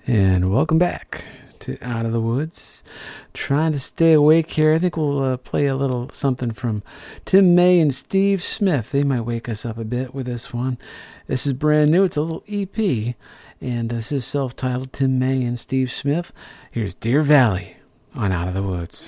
And welcome back to Out of the Woods. Trying to stay awake here. I think we'll play a little something from Tim May and Steve Smith. They might wake us up a bit with this one. This is brand new. It's a little EP. And this is self-titled Tim May and Steve Smith. Here's Deer Valley on Out of the Woods.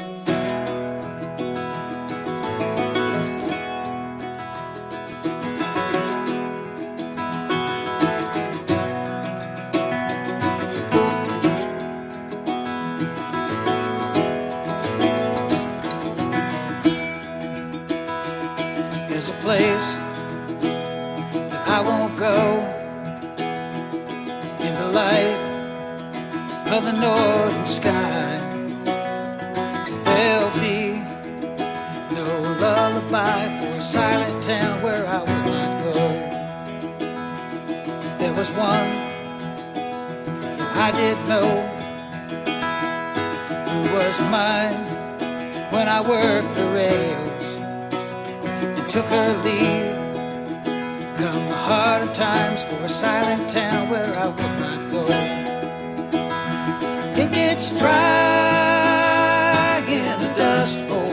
Place that I won't go in the light of the northern sky. There'll be no lullaby for a silent town where I will not go. There was one that I did know who was mine when I worked the rails. Took her leave, come the hard times for a silent town where I will not go. It gets dry in a dust bowl.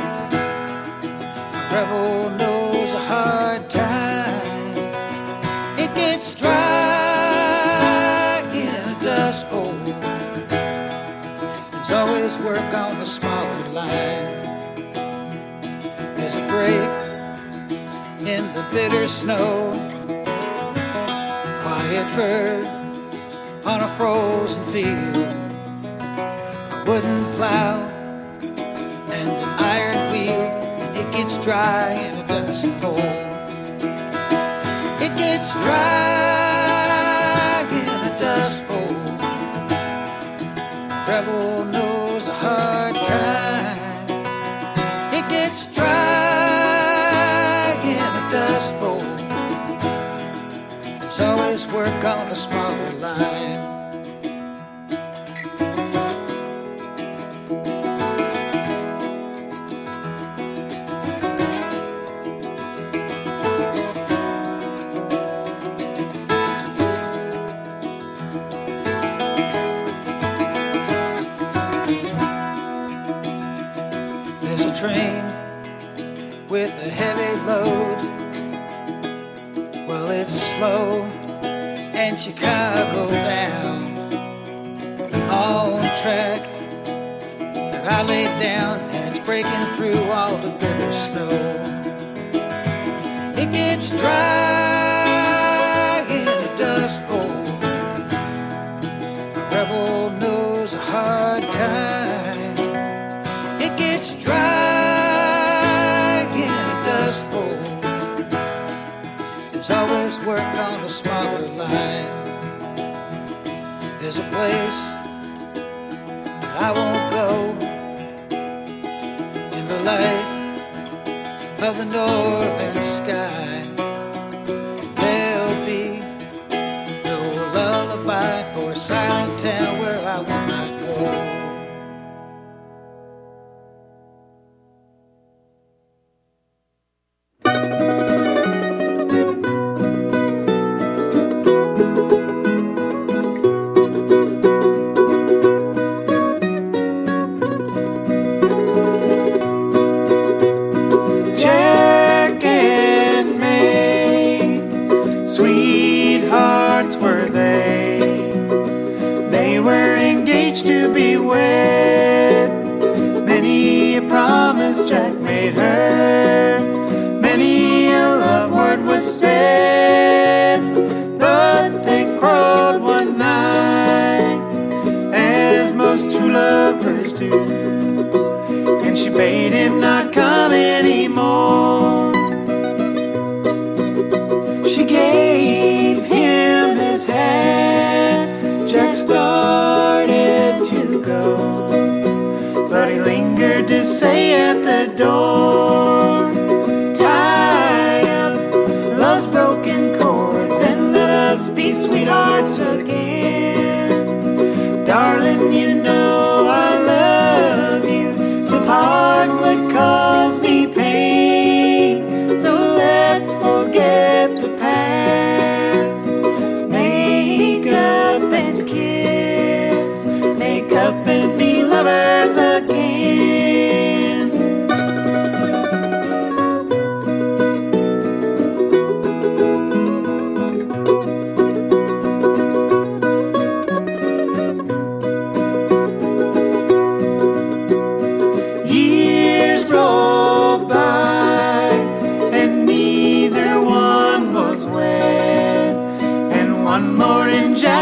A rebel knows a hard time. It gets dry in a dust bowl. There's always work on the smaller line. There's a break in the bitter snow, quiet bird on a frozen field, a wooden plow and an iron wheel. It gets dry in a dust bowl. It gets dry in a dust bowl. Rebel knows a hard time. It gets dry dust bowl. There's always work on a smaller line. There's a train with a heavy load. Well, it's slow and Chicago bound. On track that I laid down, and it's breaking through all the bitter snow. It gets dry in a dust bowl. A rebel knows a hard time. It gets dry in a dust bowl. There's always work on a smaller line. There's a place that I won't go in the light of the northern sky. There'll be no lullaby for a silent town where I will not go. Jack made her. Many a love word was said, but they quarreled one night, as most true lovers do. And she bade him not come anymore. She gave him his hand. Jack started to go, but he lingered to say at the door, tie up love's broken chords and let us be sweethearts again. Darling, you know I love you. To part would cause me pain, so let's forget the past. Make up and kiss.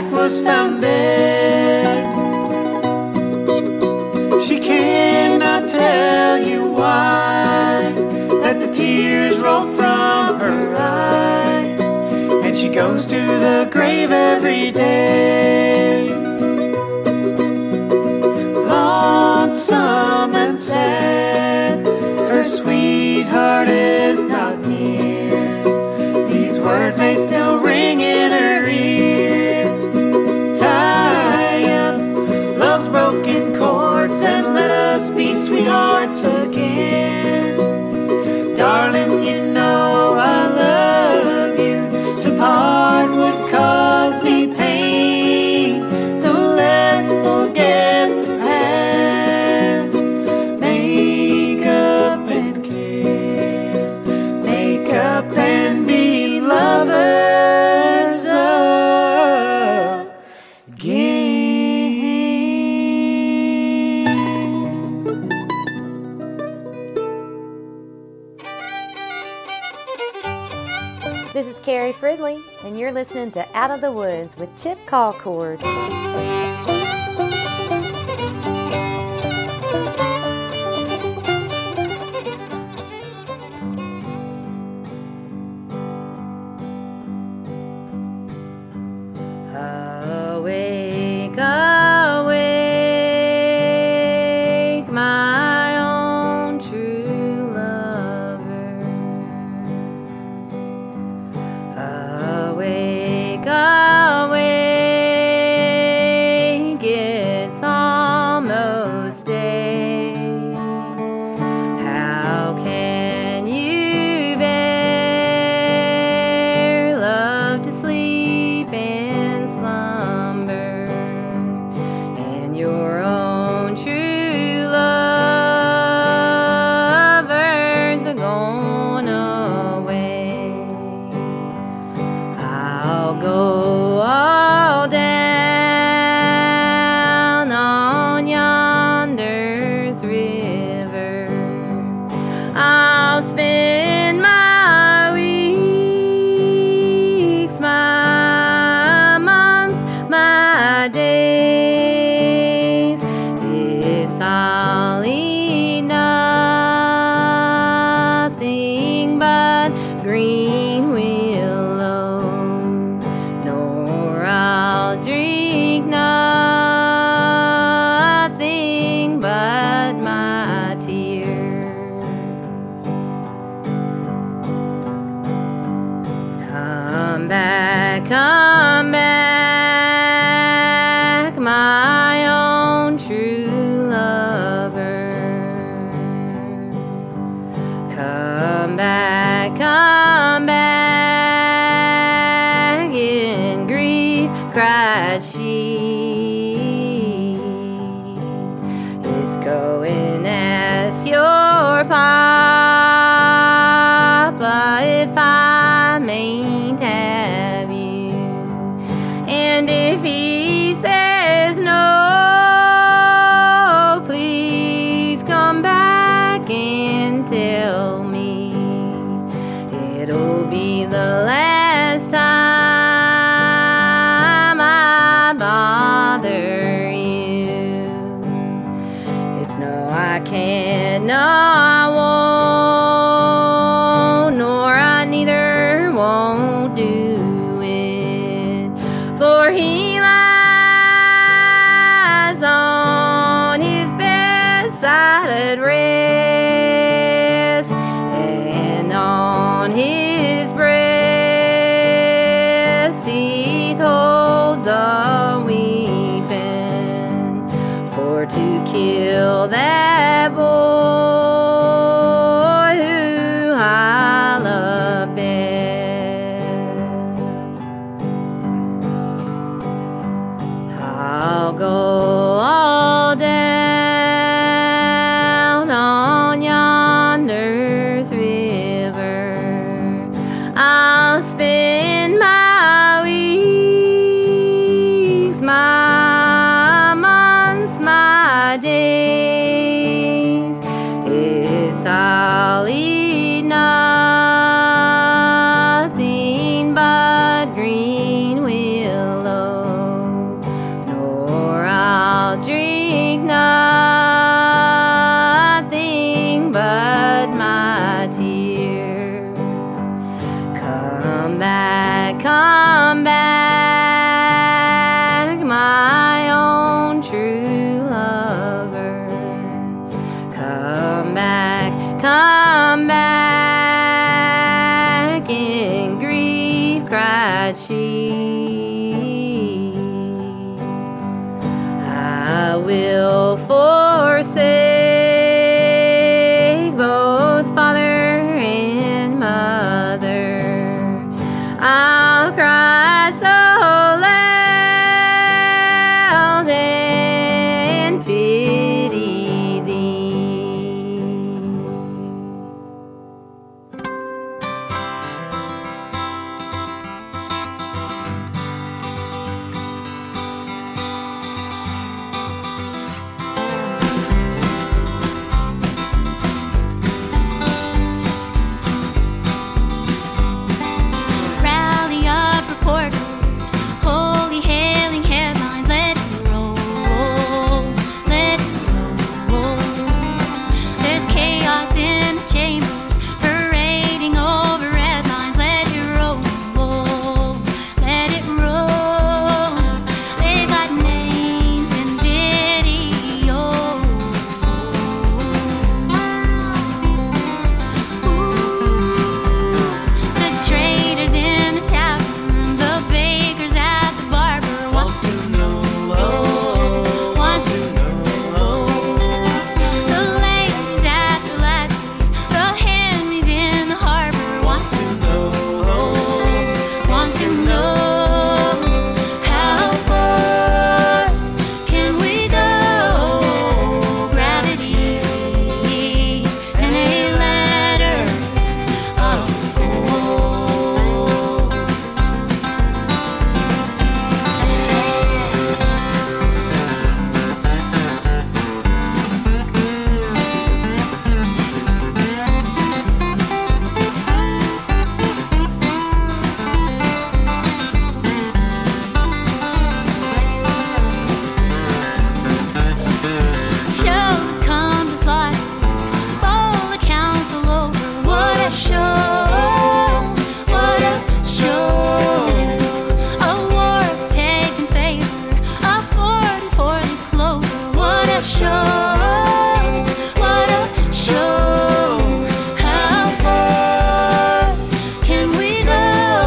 Jack was found dead. She cannot tell you why, that the tears roll from her eye, and she goes to the grave every day. Lonesome and sad, her sweetheart is not near. These words may still ring in her ear. Tie up love's broken chords and let us be sweethearts again. Darling, you know I love you. To part would cause me pain, so let's forget the past. Make up and kiss, make up and be lovers again. This is Carrie Fridley, and you're listening to Out of the Woods with Chip Colcord. Awake, awake, my own true lover. Awake, awake, it's almost day. How can you bear love to sleep in slumber, and your own true lovers are gone away? I'll go all down on yonder's river. I'll spend my weeks, my months, my days. It's all eat nothing but green willow, nor I'll drink nothing but my tears. Come back, my own true lover. Come back, in grief cried she. Let's go and ask your papa if I mayn't have you. And if he says no, please come back and tell me. It'll be the last time I bother you. It's no, I can't, no, I won't, nor I neither won't do it. For he lies on his bedside at rest, and on his breast he holds a weeping, for to kill that boy who I love best. I'll go all down on yonder's river. I'll spend my weeks, my months, my days. It's all eat nothing but green willow, will forsake both father and mother. I'll cry so loud and pity thee. Rally up reporters, holy hailing headlines, let it roll, let it roll. There's chaos in the chambers, parading over red lines, let it roll, let it roll. They got names and videos. The traders in the tavern, the bakers at the barber want to know, want to know. The ladies at the lattes, the Henrys in the harbor want to know, want to know. How far can we go? Gravity in a ladder of gold. Shows come to slaughter, all accounts all over. What a show, what a show. A war of taking favor, a 40-40 clover. What a show, what a show. How far can we go?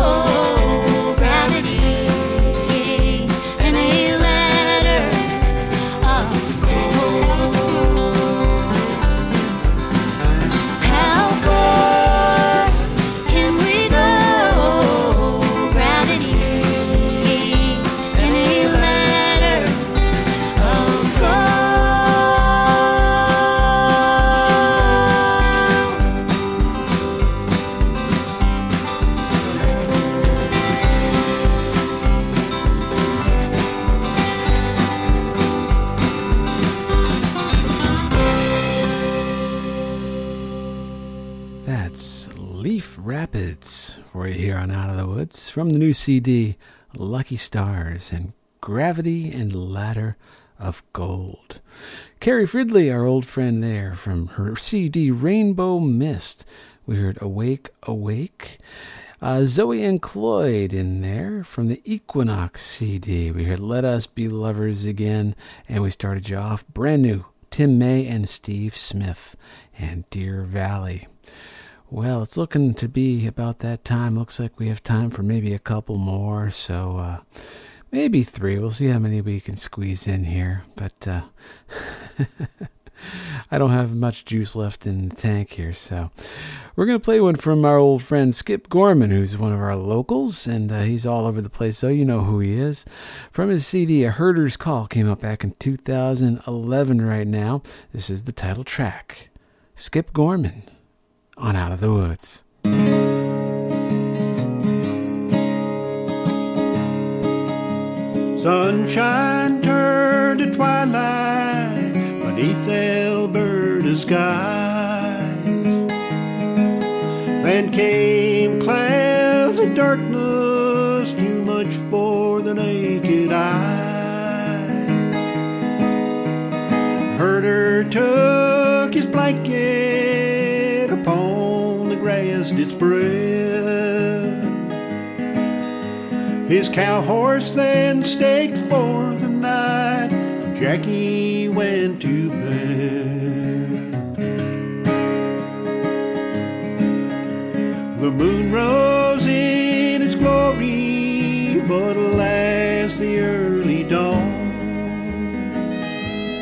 Gravity in a ladder of gold. How far can we go? Gravity in a ladder of That's Leaf Rapids for you here on Out of the Woods from the new CD Lucky Stars and Gravity and Ladder of Gold. Carrie Fridley, our old friend there, from her CD Rainbow Mist, we heard Awake, Awake. Zoe and Cloyd in there from the Equinox CD. We heard Let Us Be Lovers Again, and we started you off brand new, Tim May and Steve Smith and Deer Valley. Well, it's looking to be about that time. Looks like we have time for maybe a couple more, so maybe 3. We'll see how many we can squeeze in here, but I don't have much juice left in the tank here, so we're going to play one from our old friend Skip Gorman, who's one of our locals, and he's all over the place, so you know who he is. From his CD, A Herder's Call, came out back in 2011 right now. This is the title track, Skip Gorman on Out of the Woods. Sunshine turned to twilight beneath Alberta's skies. Then came clouds of darkness, too much for the naked eye. Herder took his blanket, upon the grass did spread. His cow horse then staked for the night, Jackie went to bed. The moon rose in its glory, but alas, the early dawn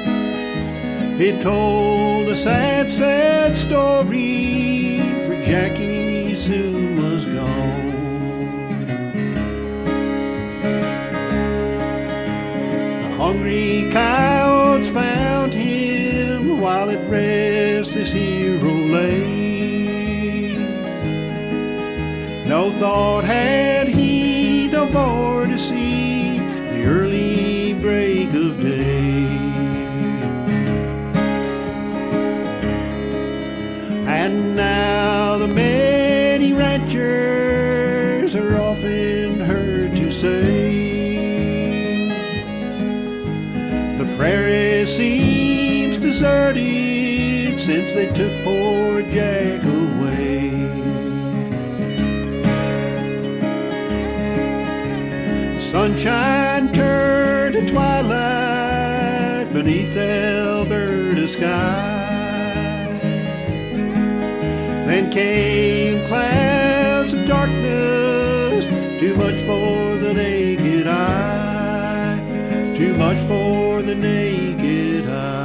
It told a sad, sad story, for Jackie soon was gone. The hungry coyotes found him while at rest his hero lay. No thought had he no more to see the early break of day. And now the many ranchers are often heard to say, the prairie seems deserted since they took poor Jack away. Sunshine turned to twilight beneath Alberta's sky. Then came clouds of darkness, too much for the naked eye, too much for the naked eye.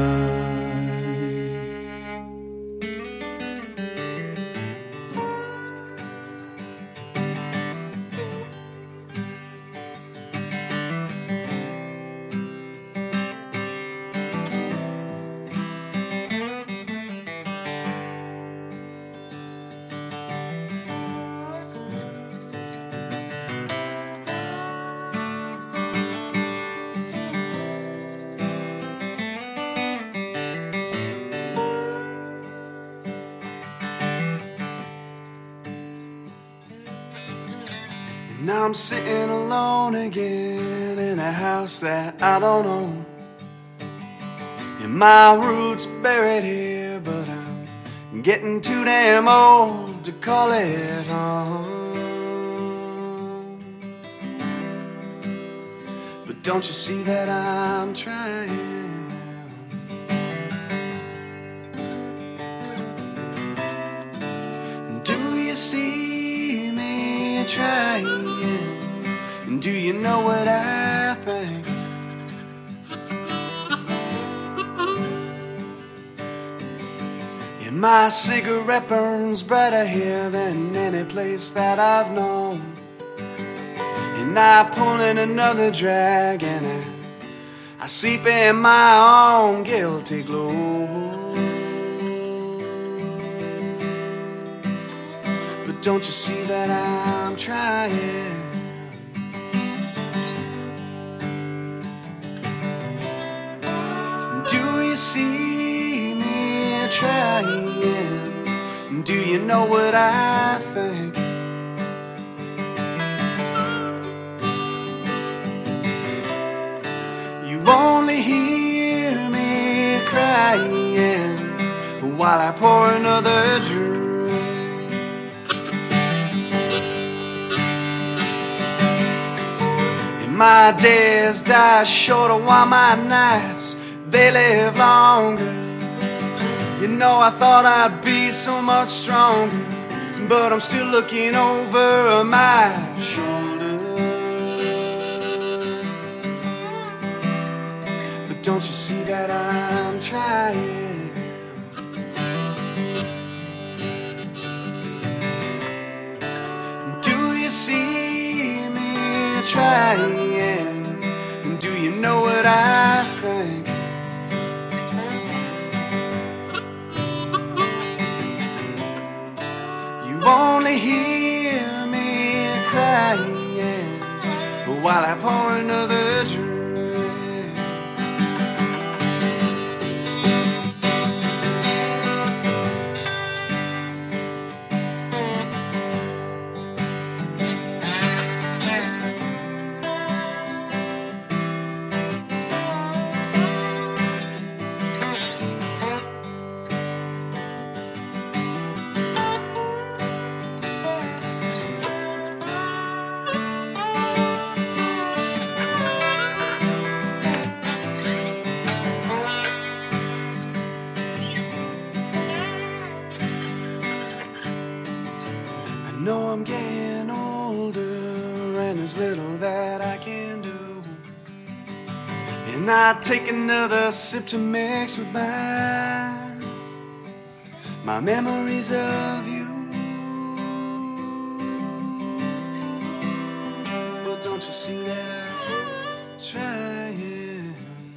Now I'm sitting alone again in a house that I don't own. And my roots buried here, but I'm getting too damn old to call it home. But don't you see that I'm trying? Do you see me trying? Do you know what I think? Yeah, my cigarette burns brighter here than any place that I've known. And I pull in another drag and I sleep in my own guilty glow. But don't you see that I'm trying? Do you see me trying? Do you know what I think? You only hear me crying while I pour another drink. And my days die shorter while my nights, they live longer. You know, I thought I'd be so much stronger, but I'm still looking over my shoulder. But don't you see that I'm trying? Do you see me trying? Do you know what I think? You only hear me crying while I pour another drink. And I take another sip to mix with my memories of you. But don't you see that I'm trying?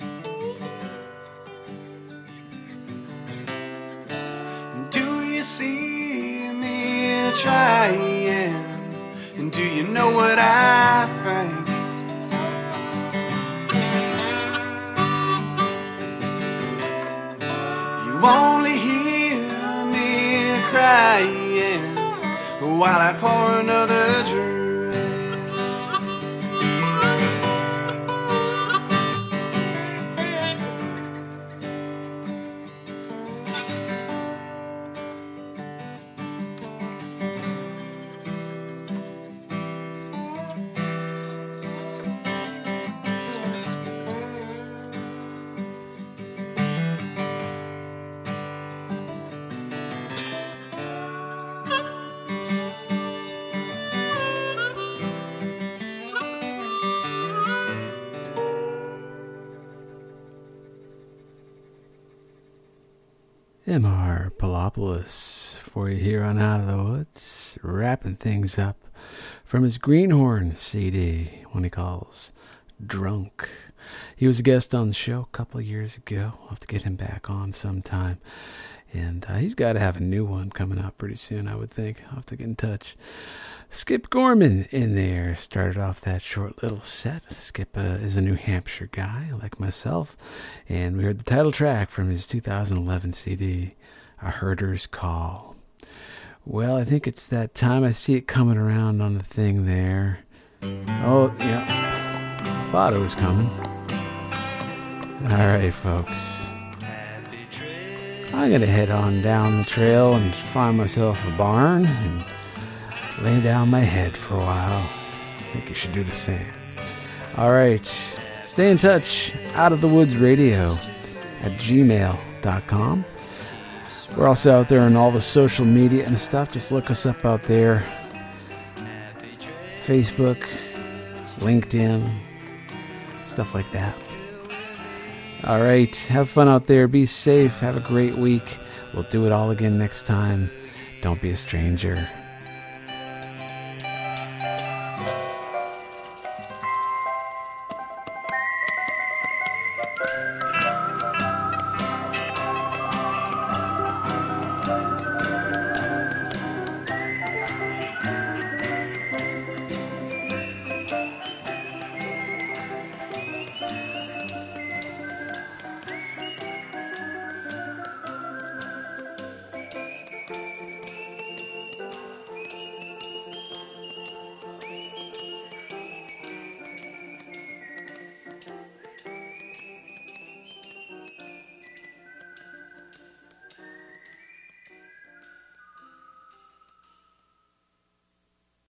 Do you see me trying? And do you know what I think? You only hear me crying while I pour another drink. M.R. Palopoulos for you here on Out of the Woods, wrapping things up from his Greenhorn CD, one he calls Drunk. He was a guest on the show a couple of years ago. I'll have to get him back on sometime. And he's got to have a new one coming out pretty soon, I would think. I'll have to get in touch. Skip Gorman in there started off that short little set. Skip is a New Hampshire guy like myself, and we heard the title track from his 2011 CD, A Herder's Call. Well, I think it's that time. I see it coming around on the thing there. Oh, yeah. Thought it was coming. All right, folks. I'm going to head on down the trail and find myself a barn and lay down my head for a while. I think you should do the same. All right. Stay in touch. Out of the Woods Radio at gmail.com. We're also out there on all the social media and stuff. Just look us up out there. Facebook, LinkedIn, stuff like that. All right. Have fun out there. Be safe. Have a great week. We'll do it all again next time. Don't be a stranger.